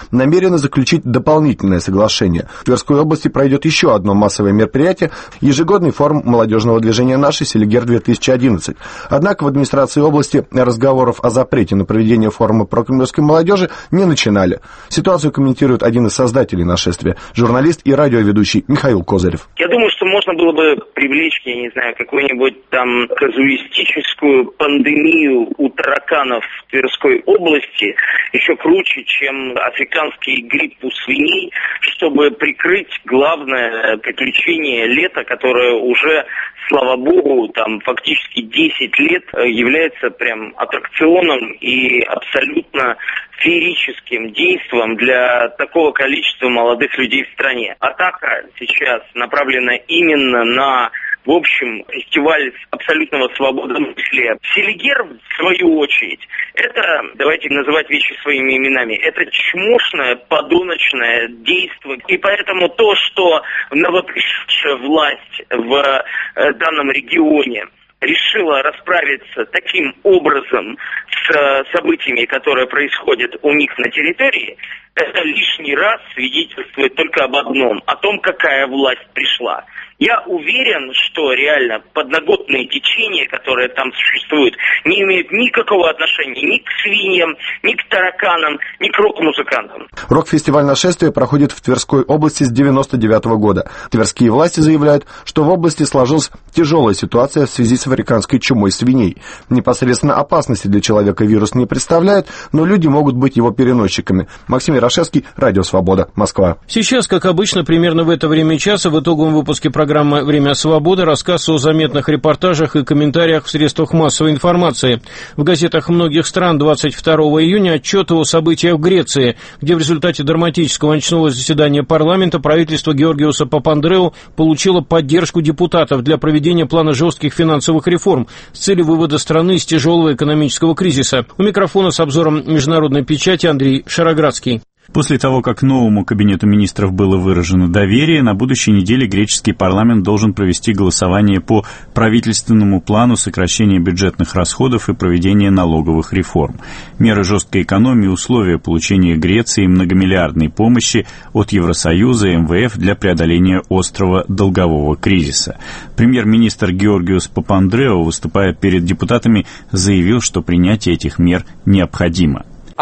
намерены заключить дополнительное соглашение. В Тверской области пройдет еще одно массовое мероприятие – ежегодный форум молодежного движения «Наши» «Селигер-две тысячи одиннадцать». Однако в администрации области разговоров о запрете на проведение форума прокремлевской молодежи не начинали. Ситуацию комментирует один из создателей нашествия – журналист и радиоведущий Михаил Козырев. Я думаю, что можно было бы привлечь, я не знаю, какую-нибудь там казуистическую пандемию у тараканов в Тверской области, еще круче, чем африканский грипп у свиней, чтобы прикрыть главное приключение лета, которое уже, слава богу, там фактически десять лет является прям аттракционом и абсолютно феерическим действом для такого количества молодых людей в стране. Атака сейчас направлена именно на, в общем, фестиваль абсолютного свободомыслия. Селигер, в свою очередь, это, давайте называть вещи своими именами, это чмошное, подоночное действие. И поэтому то, что новопришедшая власть в данном регионе решила расправиться таким образом с событиями, которые происходят у них на территории, это лишний раз свидетельствует только об одном, о том, какая власть пришла. Я уверен, что реально подноготные течения, которые там существуют, не имеют никакого отношения ни к свиньям, ни к тараканам, ни к рок-музыкантам. Рок-фестиваль «Нашествие» проходит в Тверской области с девяносто девятого года. Тверские власти заявляют, что в области сложилась тяжелая ситуация в связи с африканской чумой свиней. Непосредственно опасности для человека вирус не представляет, но люди могут быть его переносчиками. Максим Ярошевский, Радио Свобода, Москва. Сейчас, как обычно, примерно в это время часа в итоговом выпуске программы Программа «Время свободы», рассказ о заметных репортажах и комментариях в средствах массовой информации. В газетах многих стран двадцать второго июня отчеты о событиях в Греции, где в результате драматического ночного заседания парламента правительство Георгиуса Папандреу получило поддержку депутатов для проведения плана жестких финансовых реформ с целью вывода страны из тяжелого экономического кризиса. У микрофона с обзором международной печати Андрей Шароградский. После того, как новому кабинету министров было выражено доверие, на будущей неделе греческий парламент должен провести голосование по правительственному плану сокращения бюджетных расходов и проведения налоговых реформ. Меры жесткой экономии, условия получения Греции многомиллиардной помощи от Евросоюза и эм вэ эф для преодоления острого долгового кризиса. Премьер-министр Георгиус Папандреу, выступая перед депутатами, заявил, что принятие этих мер необходимо.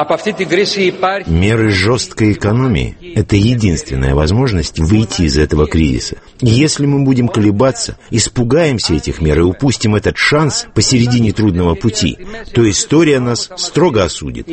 Меры жесткой экономии – это единственная возможность выйти из этого кризиса. Если мы будем колебаться, испугаемся этих мер и упустим этот шанс посередине трудного пути, то история нас строго осудит.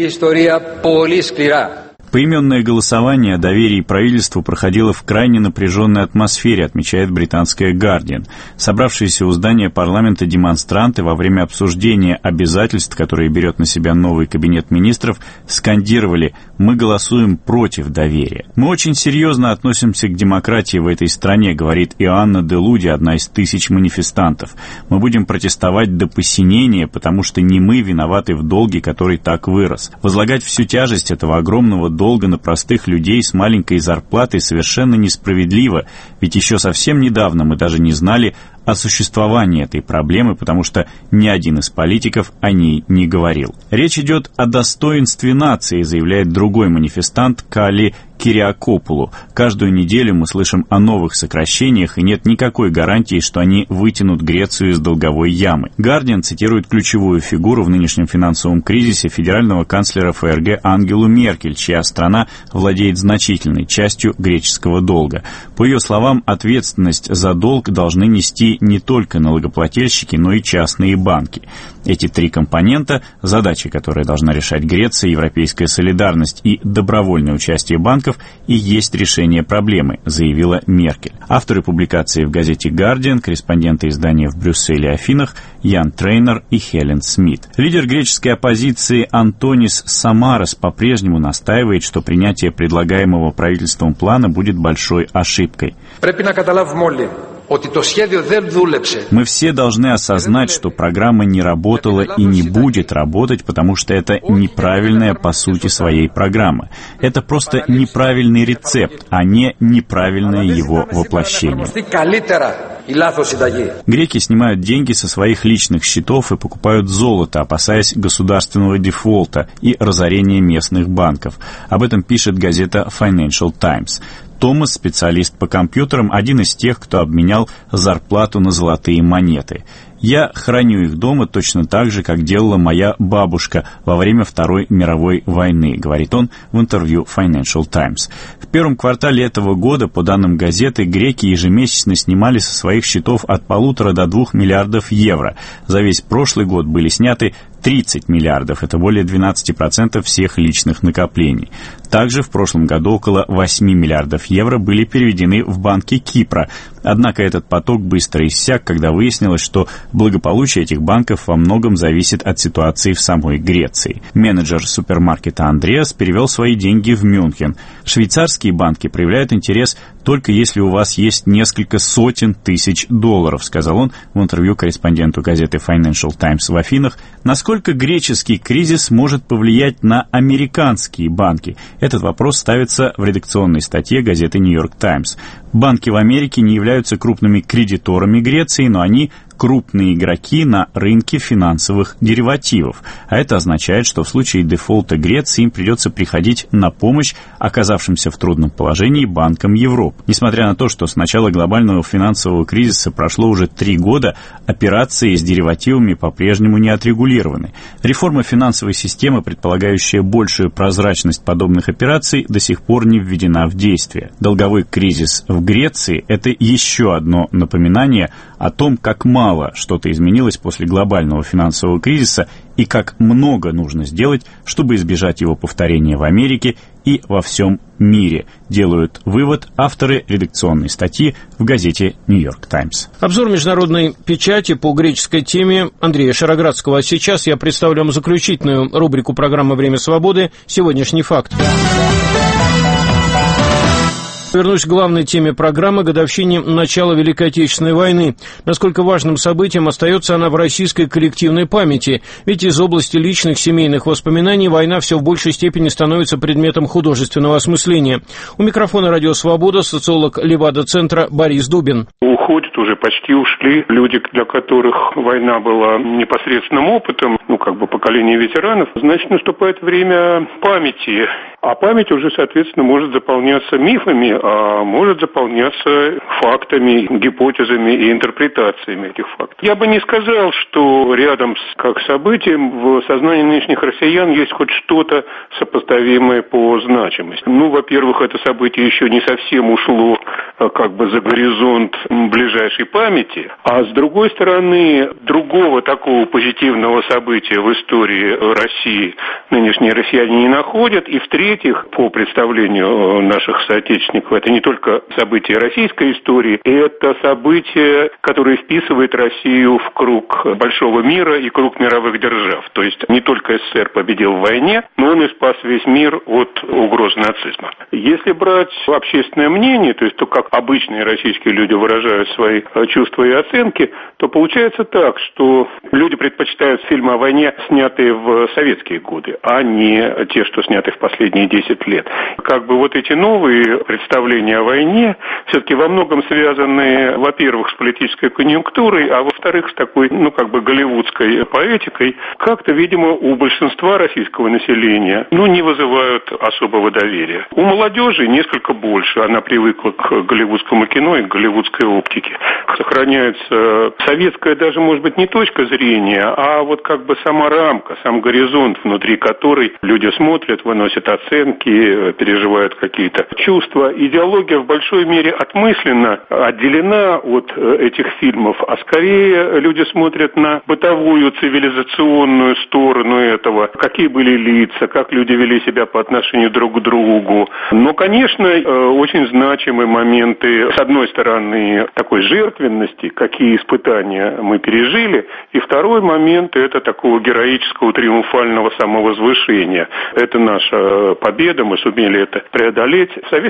Поименное голосование о доверии правительству проходило в крайне напряженной атмосфере, отмечает британская «Гардиан». Собравшиеся у здания парламента демонстранты во время обсуждения обязательств, которые берет на себя новый кабинет министров, скандировали «Мы голосуем против доверия». «Мы очень серьезно относимся к демократии в этой стране», говорит Иоанна де Луди, одна из тысяч манифестантов. «Мы будем протестовать до посинения, потому что не мы виноваты в долге, который так вырос. Возлагать всю тяжесть этого огромного долга долга на простых людей с маленькой зарплатой совершенно несправедливо, ведь еще совсем недавно мы даже не знали о существовании этой проблемы, потому что ни один из политиков о ней не говорил. Речь идет о достоинстве нации, заявляет другой манифестант Кали Кириакопулу. Каждую неделю мы слышим о новых сокращениях, и нет никакой гарантии, что они вытянут Грецию из долговой ямы. «Гардиан» цитирует ключевую фигуру в нынешнем финансовом кризисе федерального канцлера эф эр гэ Ангелу Меркель, чья страна владеет значительной частью греческого долга. По ее словам, ответственность за долг должны нести не только налогоплательщики, но и частные банки. Эти три компонента, задачи, которые должна решать Греция, европейская солидарность и добровольное участие банков, и есть решение проблемы, заявила Меркель. Авторы публикации в газете «Гардиан», корреспонденты издания в Брюсселе и Афинах Ян Трейнер и Хелен Смит. Лидер греческой оппозиции Антонис Самарас по-прежнему настаивает, что принятие предлагаемого правительством плана будет большой ошибкой. Мы все должны осознать, что программа не работала и не будет работать, потому что это неправильная по сути своей программа. Это просто неправильный рецепт, а не неправильное его воплощение. Греки снимают деньги со своих личных счетов и покупают золото, опасаясь государственного дефолта и разорения местных банков. Об этом пишет газета Financial Times. Томас, специалист по компьютерам, один из тех, кто обменял зарплату на золотые монеты. «Я храню их дома точно так же, как делала моя бабушка во время Второй мировой войны», говорит он в интервью Financial Times. В первом квартале этого года, по данным газеты, греки ежемесячно снимали со своих счетов от полутора до двух миллиардов евро. За весь прошлый год были сняты тридцать миллиардов, это более двенадцать процентов всех личных накоплений. Также в прошлом году около восемь миллиардов евро были переведены в банки Кипра. Однако этот поток быстро иссяк, когда выяснилось, что благополучие этих банков во многом зависит от ситуации в самой Греции. Менеджер супермаркета Андреас перевел свои деньги в Мюнхен. Швейцарские банки проявляют интерес только если у вас есть несколько сотен тысяч долларов, сказал он в интервью корреспонденту газеты Financial Times в Афинах. Насколько греческий кризис может повлиять на американские банки? Этот вопрос ставится в редакционной статье газеты New York Times. Банки в Америке не являются крупными кредиторами Греции, но они крупные игроки на рынке финансовых деривативов. А это означает, что в случае дефолта Греции им придется приходить на помощь оказавшимся в трудном положении банкам Европы. Несмотря на то, что с начала глобального финансового кризиса прошло уже три года, операции с деривативами по-прежнему не отрегулированы. Реформа финансовой системы, предполагающая большую прозрачность подобных операций, до сих пор не введена в действие. Долговой кризис в Греции – это еще одно напоминание о том, как мало что-то изменилось после глобального финансового кризиса и как много нужно сделать, чтобы избежать его повторения в Америке и во всем мире, делают вывод авторы редакционной статьи в газете New York Times. Обзор международной печати по греческой теме Андрея Шароградского. А сейчас я представлю вам заключительную рубрику программы «Время свободы» «Сегодняшний факт». Вернусь к главной теме программы – годовщине начала Великой Отечественной войны. Насколько важным событием остается она в российской коллективной памяти, ведь из области личных семейных воспоминаний война все в большей степени становится предметом художественного осмысления. У микрофона «Радио Свобода» социолог Левада-центра Борис Дубин. Уходят уже, почти ушли люди, для которых война была непосредственным опытом, ну, как бы поколение ветеранов. Значит, наступает время памяти. А память уже, соответственно, может заполняться мифами, а может заполняться фактами, гипотезами и интерпретациями этих фактов. Я бы не сказал, что рядом с как событием в сознании нынешних россиян есть хоть что-то сопоставимое по значимости. Ну, во-первых, это событие еще не совсем ушло как бы за горизонт ближайшей памяти, а с другой стороны, другого такого позитивного события в истории России нынешние россияне не находят, и в-третьих, по представлению наших соотечественников, это не только события российской истории, это событие, которое вписывает Россию в круг большого мира и круг мировых держав. То есть не только СССР победил в войне, но он и спас весь мир от угрозы нацизма. Если брать общественное мнение, то есть то, как обычные российские люди выражают свои чувства и оценки, то получается так, что люди предпочитают фильмы о войне, снятые в советские годы, а не те, что сняты в последние десять лет. Как бы вот эти новые представления о войне все-таки во многом связаны, во-первых, с политической конъюнктурой, а во-вторых, с такой, ну, как бы голливудской поэтикой. Как-то, видимо, у большинства российского населения, ну, не вызывают особого доверия. У молодежи несколько больше. Она привыкла к голливудскому кино и к голливудской оптике. Сохраняется советская даже, может быть, не точка зрения, а вот как бы сама рамка, сам горизонт, внутри которой люди смотрят, выносят оценки, переживают какие-то чувства. Идеология в большой мере отмысленно отделена от этих фильмов, а скорее люди смотрят на бытовую цивилизационную сторону этого, какие были лица, как люди вели себя по отношению друг к другу. Но, конечно, очень значимые моменты, с одной стороны, такой жертвенности, какие испытания мы пережили, и второй момент – это такого героического триумфального самовозвышения. Это наша победа, мы сумели это преодолеть. В советских фильмах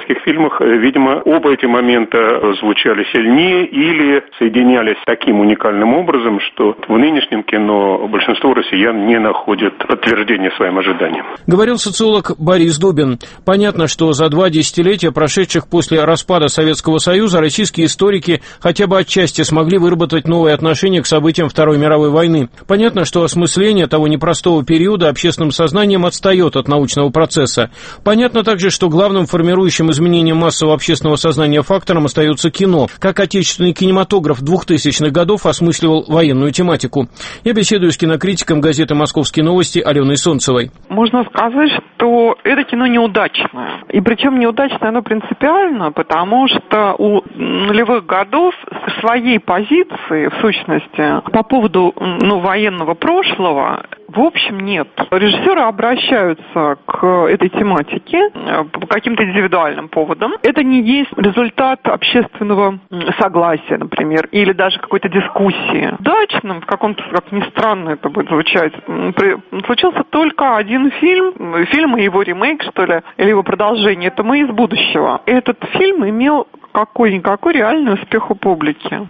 фильмах, видимо, оба эти момента звучали сильнее или соединялись таким уникальным образом, что в нынешнем кино большинство россиян не находит подтверждения своим ожиданиям. Говорил социолог Борис Дубин. Понятно, что за два десятилетия, прошедших после распада Советского Союза, российские историки хотя бы отчасти смогли выработать новые отношения к событиям Второй мировой войны. Понятно, что осмысление того непростого периода общественным сознанием отстает от научного процесса. Понятно также, что главным формирующим изменением массового общественного сознания фактором остается кино. Как отечественный кинематограф двухтысячных годов осмысливал военную тематику. Я беседую с кинокритиком газеты «Московские новости» Аленой Солнцевой. Можно сказать, что это кино неудачное. И причем неудачное оно принципиально, потому что у нулевых годов своей позиции, в сущности, по поводу ну, военного прошлого, в общем, нет. Режиссеры обращаются к этой тематике по каким-то индивидуальным поводам. Это не есть результат общественного согласия, например, или даже какой-то дискуссии. Удачным, в каком-то, как ни странно это будет звучать, случился только один фильм, фильм и его ремейк, что ли, или его продолжение. Это «Мы из будущего». Этот фильм имел какой-никакой реальный успех у публики.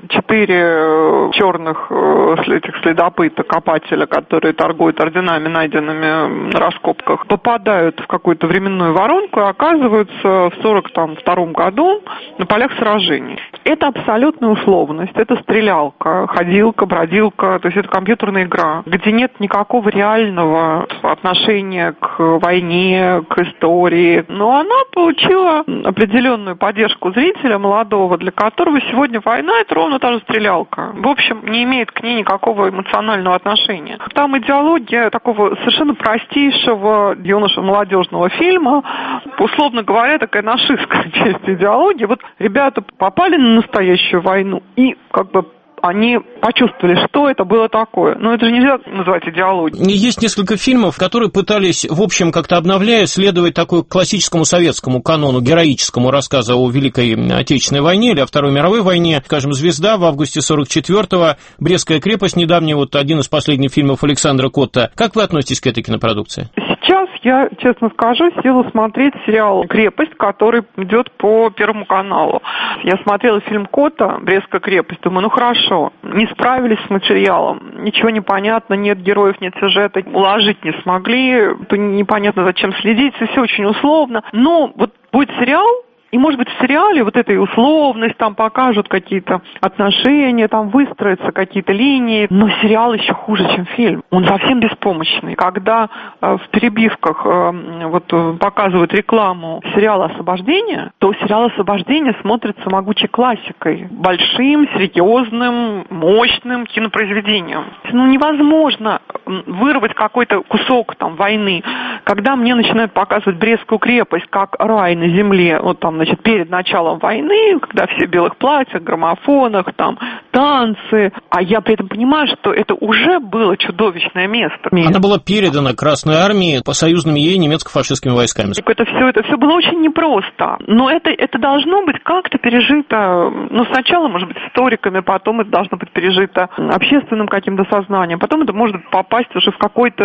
Четыре черных этих следопыта, копателя, которые торгуют орденами, найденными на раскопках, попадают в какую-то временную воронку и оказываются в сорок втором году на полях сражений. Это абсолютная условность, это стрелялка, ходилка, бродилка, то есть это компьютерная игра, где нет никакого реального отношения к войне, к истории. Но она получила определенную поддержку зрителя молодого, для которого сегодня война – это ровно та же стрелялка. В общем, не имеет к ней никакого эмоционального отношения. Там идеология такого совершенно простейшего юношо-молодежного фильма, условно говоря, такая нашистская часть идеологии. Вот ребята попали на настоящую войну и как бы они почувствовали, что это было такое. Но это же нельзя называть идеологией. Есть несколько фильмов, которые пытались, в общем, как-то обновляя, следовать такой классическому советскому канону, героическому рассказу о Великой Отечественной войне или о Второй мировой войне. Скажем, «Звезда» в августе сорок четвёртого, «Брестская крепость» недавний, вот один из последних фильмов Александра Котта. Как вы относитесь к этой кинопродукции? Сейчас я, честно скажу, села смотреть сериал «Крепость», который идет по Первому каналу. Я смотрела фильм Котта «Брестская крепость», думаю, ну хорошо, не справились с материалом, ничего не понятно, нет героев, нет сюжета, уложить не смогли, то непонятно, зачем следить, все очень условно. Но вот будет сериал, и, может быть, в сериале вот этой условность, там покажут какие-то отношения, там выстроятся какие-то линии, но сериал еще хуже, чем фильм. Он совсем беспомощный. Когда э, в перебивках э, вот, показывают рекламу сериала «Освобождение», то сериал «Освобождение» смотрится могучей классикой, большим, серьезным, мощным кинопроизведением. Ну, невозможно вырвать какой-то кусок там войны. Когда мне начинают показывать Брестскую крепость как рай на земле, вот там, значит, перед началом войны, когда все в белых платьях, граммофонах, там, танцы, а я при этом понимаю, что это уже было чудовищное место. Она была передана Красной армии по союзными ей немецко-фашистскими войсками. Это все, это все было очень непросто, но это, это должно быть как-то пережито, ну, сначала, может быть, историками, потом это должно быть пережито общественным каким-то сознанием, потом это может попасть уже в какое-то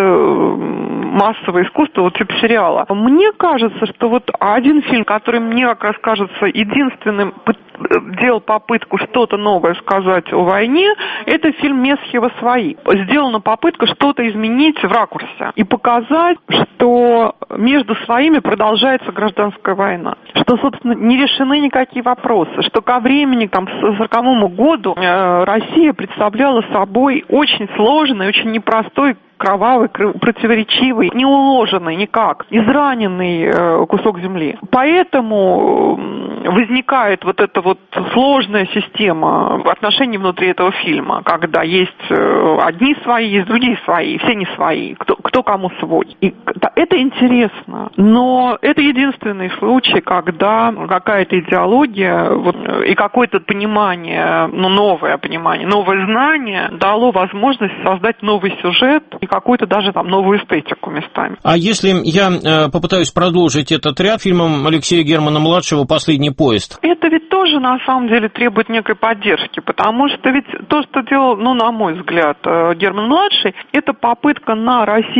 массовое искусство, вот типа сериала. Мне кажется, что вот один фильм, который мне как раз кажется единственным, делал попытку что-то новое сказать о войне, это фильм Месхева «Свои». Сделана попытка что-то изменить в ракурсе и показать, что между своими продолжается гражданская война, что, собственно, не решены никакие вопросы, что ко времени, там, к сороковому году э, Россия представляла собой очень сложный, очень непростой, кровавый, противоречивый, не уложенный никак, израненный э, кусок земли. Поэтому возникает вот эта вот сложная система отношений внутри этого фильма, когда есть э, одни свои, есть другие свои, все не свои, кто, кто кому свой. И да, это интересно, но это единственный случай, когда какая-то идеология вот, и какое-то понимание, ну, новое понимание, новое знание дало возможность создать новый сюжет, какую-то даже там новую эстетику местами. А если я э, попытаюсь продолжить этот ряд фильмом Алексея Германа-младшего «Последний поезд»? Это ведь тоже, на самом деле, требует некой поддержки, потому что ведь то, что делал, ну, на мой взгляд, Герман-младший, это попытка на российском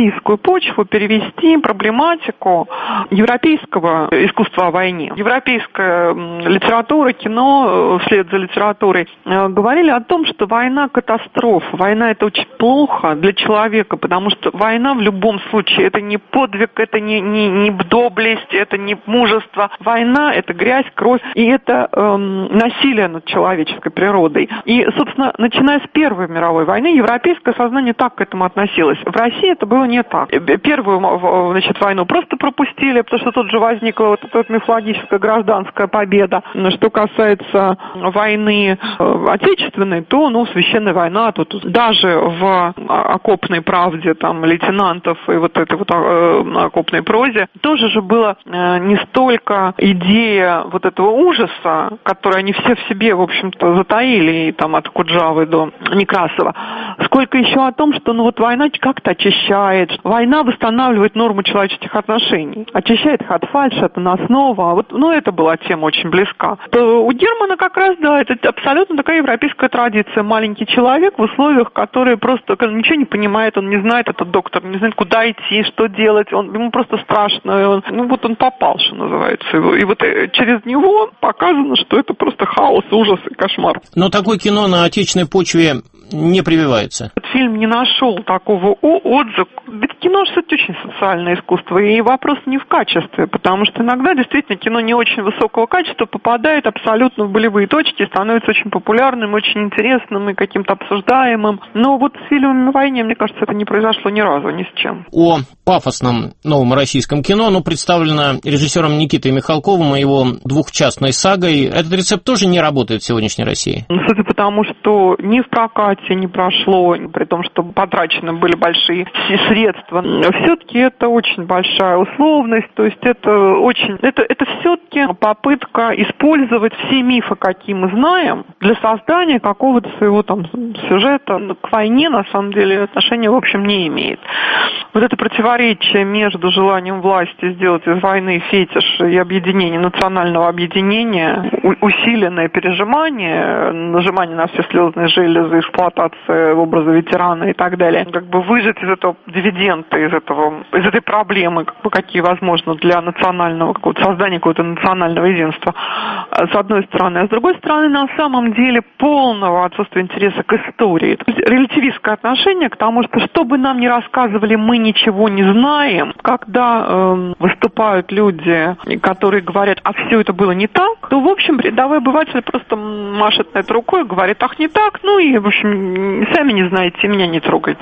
европейскую почву перевести проблематику европейского искусства о войне. Европейская литература, кино, вслед за литературой, говорили о том, что война – катастрофа. Война – это очень плохо для человека, потому что война в любом случае – это не подвиг, это не, не, не доблесть, это не мужество. Война – это грязь, кровь, и это эм, насилие над человеческой природой. И, собственно, начиная с Первой мировой войны, европейское сознание так к этому относилось. В России это было не так. Первую, значит, войну просто пропустили, потому что тут же возникла вот эта вот мифологическая гражданская победа. Что касается войны отечественной, то, ну, священная война, тут даже в окопной правде там лейтенантов и вот этой вот окопной прозе тоже же было не столько идея вот этого ужаса, который они все в себе, в общем-то, затаили, и там от Куджавы до Некрасова, сколько еще о том, что, ну, вот война как-то очищает, война восстанавливает норму человеческих отношений, очищает их от фальши, от наснова. Вот, ну, это была тема очень близка. То у Германа как раз, да, это абсолютно такая европейская традиция. Маленький человек в условиях, которые просто ничего не понимает, он не знает, этот доктор, не знает, куда идти, что делать, он, ему просто страшно. Он, ну, вот он попал, что называется. И вот через него показано, что это просто хаос, ужас и кошмар. Но такое кино на отечественной почве не прививается. Этот фильм не нашел такого отзыва. Ведь кино же это очень социальное искусство, и вопрос не в качестве, потому что иногда действительно кино не очень высокого качества попадает абсолютно в болевые точки, становится очень популярным, очень интересным и каким-то обсуждаемым. Но вот с фильмами о войне, мне кажется, это не произошло ни разу, ни с чем. О пафосном новом российском кино, оно представлено режиссером Никитой Михалковым и его двухчастной сагой. Этот рецепт тоже не работает в сегодняшней России? Судя по тому, что ни в прокате не прошло, при том, что потрачены были большие средства, все-таки это очень большая условность, то есть это очень, это, это все-таки попытка использовать все мифы, какие мы знаем, для создания какого-то своего там сюжета. К войне, на самом деле, отношения, в общем, не имеет. Вот это противоречие между желанием власти сделать из войны фетиш и объединение, национального объединения, усиленное пережимание, нажимание на все слезные железы, эксплуатация образа ветерана и так далее, как бы выжать из этого дивиденда, из этого, из этой проблемы, как бы, какие возможно для национального, какого-то создания какого-то национального единства, с одной стороны. А с другой стороны, на самом деле, полного отсутствия интереса к истории. Релятивистское отношение к тому, что что бы нам ни рассказывали, мы ничего не знаем. Когда э, выступают люди, которые говорят, а все это было не так, то, в общем, рядовой обыватель просто машет на это рукой и говорит, ах, не так, ну и, в общем, сами не знаете, меня не трогайте.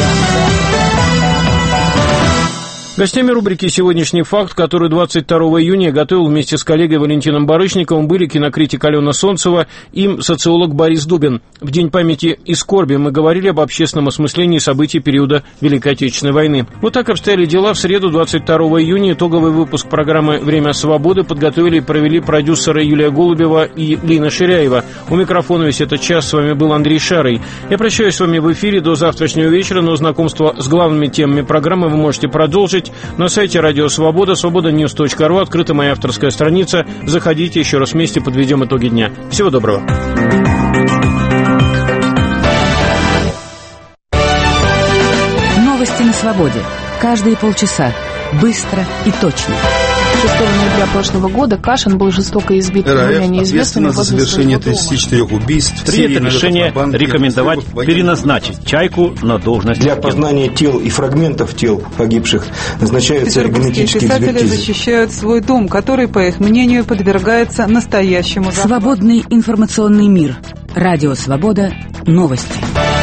Гостями рубрики «Сегодняшний факт», который двадцать второго июня готовил вместе с коллегой Валентином Барышниковым, были кинокритик Алена Солнцева и социолог Борис Дубин. В День памяти и скорби мы говорили об общественном осмыслении событий периода Великой Отечественной войны. Вот так обстояли дела. В среду, двадцать второго июня, итоговый выпуск программы «Время свободы» подготовили и провели продюсеры Юлия Голубева и Лина Ширяева. У микрофона весь этот час с вами был Андрей Шарый. Я прощаюсь с вами в эфире до завтрашнего вечера, но знакомство с главными темами программы вы можете продолжить на сайте Радио Свобода, свобода ньюс точка ру, открыта моя авторская страница. Заходите, еще раз вместе подведем итоги дня. Всего доброго. Новости на свободе. Каждые полчаса. Быстро и точно. шестого ноября прошлого года Кашин был жестоко избит двумя неизвестными за совершение тридцати четырёх убийств. Принято решение рекомендовать переназначить «Чайку» на должность. Для опознания тел и фрагментов тел погибших назначаются генетические экспертизы. Писатели защищают свой дом, который, по их мнению, подвергается настоящему захвату. Свободный информационный мир. Радио Свобода. Новости.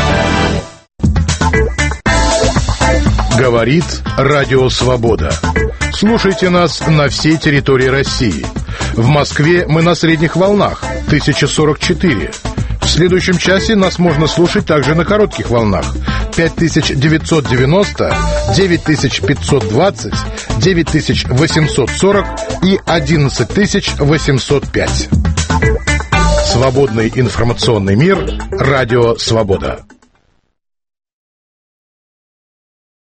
Говорит Радио Свобода. Слушайте нас на всей территории России. В Москве мы на средних волнах тысяча сорок четыре. В следующем часе нас можно слушать также на коротких волнах пять тысяч девятьсот девяносто, девять тысяч пятьсот двадцать, девять тысяч восемьсот сорок и одиннадцать тысяч восемьсот пять. Свободный информационный мир. Радио Свобода.